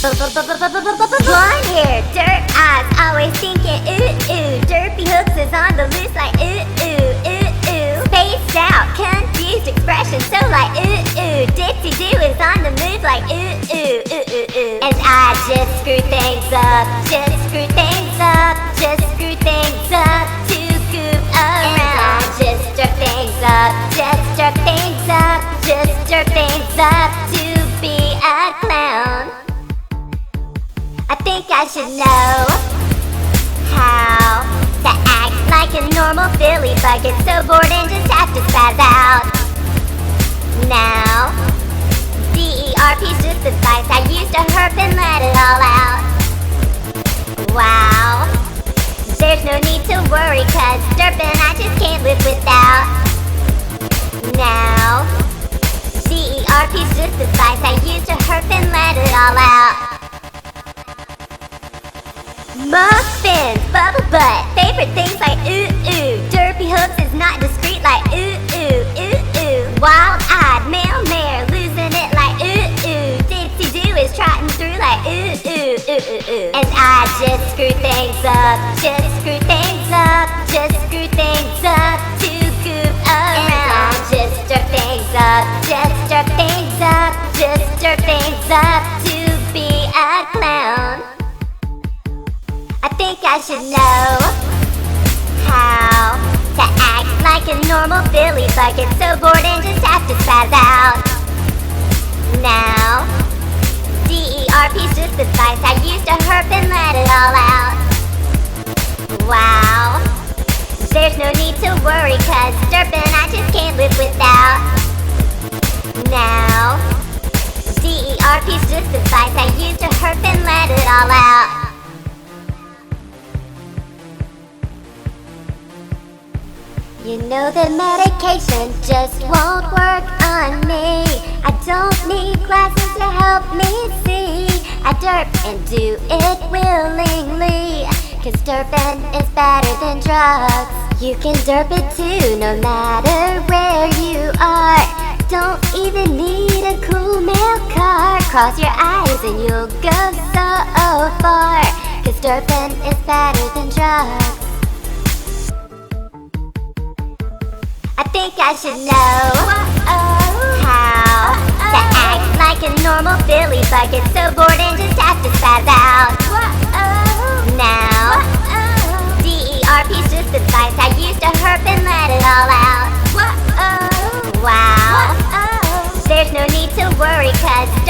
Blonde hair, dirt eyes, always thinking ooh ooh. Derpy hooks is on the loose like ooh ooh ooh ooh. Spaced out, confused expression, so like ooh ooh. Dipsy Doo is on the move like ooh ooh ooh ooh ooh. And I just screw things up, just screw things up, just screw things up to goof around. And I just jerk things up, just jerk things up, just jerk things up to be a clown. I think I should know how to act like a normal Philly, but get so bored and just have to spaz out. Now, DERP's just advice. I used to herp and let it all out. Wow, there's no need to worry, cause derping I just can't live without. Now, DERP's just advice. I used to herp and let it all out. Muffins, bubble butt, favorite things like ooh ooh. Derpy hooks is not discreet like ooh ooh ooh ooh. Wild-eyed male mare losing it like ooh ooh. Dipsy Doo is trotting through like ooh ooh ooh ooh ooh. And I just screw things up, just screw things up, just screw things up to goof around. And I just jerk things up, just jerk things up, just jerk things up to be a clown. I think I should know how to act like a normal Philly, but get so bored and just have to spaz out. Now, DERP's just advice. I used to herp and let it all out. Wow, there's no need to worry, cause derping I just can't live without. Now, DERP's just advice. I used to herp and let it all out. You know that medication just won't work on me. I don't need glasses to help me see. I derp and do it willingly, cause derping is better than drugs. You can derp it too, no matter where you are. Don't even need a cool mail car. Cross your eyes and you'll go so far, cause derping is better than drugs. I think I should know how to act like a normal Philly, but get so bored and just have to spaz out. Now, DERP's just advice. I used to herp and let it all out. Wow, there's no need to worry, cause